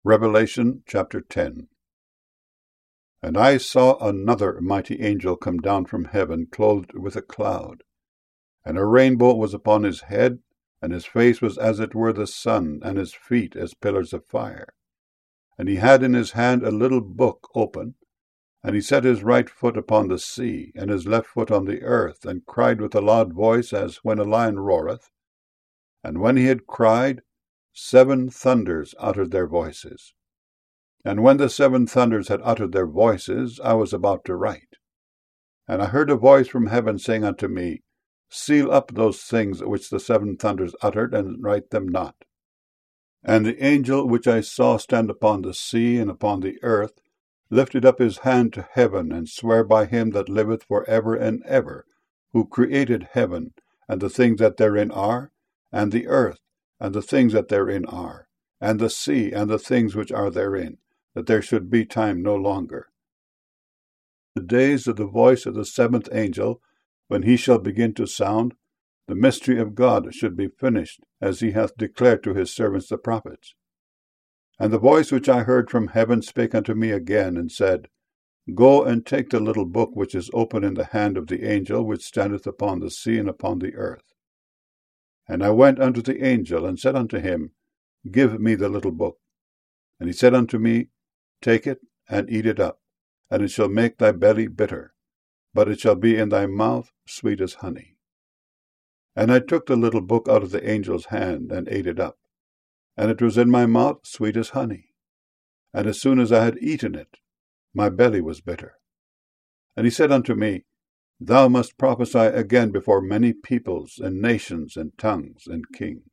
Revelation chapter 10. And I saw another mighty angel come down from heaven, clothed with a cloud. And a rainbow was upon his head, and his face was as it were the sun, and his feet as pillars of fire. And he had in his hand a little book open, and he set his right foot upon the sea, and his left foot on the earth, and cried with a loud voice, as when a lion roareth. And when he had cried, 7 thunders uttered their voices. And when the 7 thunders had uttered their voices, I was about to write. And I heard a voice from heaven saying unto me, Seal up those things which the 7 thunders uttered, and write them not. And the angel which I saw stand upon the sea and upon the earth lifted up his hand to heaven, and sware by him that liveth for ever and ever, who created heaven, and the things that therein are, and the earth, and the things that therein are, and the sea, and the things which are therein, that there should be time no longer. The days of the voice of the 7th angel, when he shall begin to sound, the mystery of God should be finished, as he hath declared to his servants the prophets. And the voice which I heard from heaven spake unto me again, and said, Go and take the little book which is open in the hand of the angel which standeth upon the sea and upon the earth. And I went unto the angel, and said unto him, Give me the little book. And he said unto me, Take it, and eat it up, and it shall make thy belly bitter, but it shall be in thy mouth sweet as honey. And I took the little book out of the angel's hand, and ate it up, and it was in my mouth sweet as honey. And as soon as I had eaten it, my belly was bitter. And he said unto me, Thou must prophesy again before many peoples, and nations, and tongues, and kings.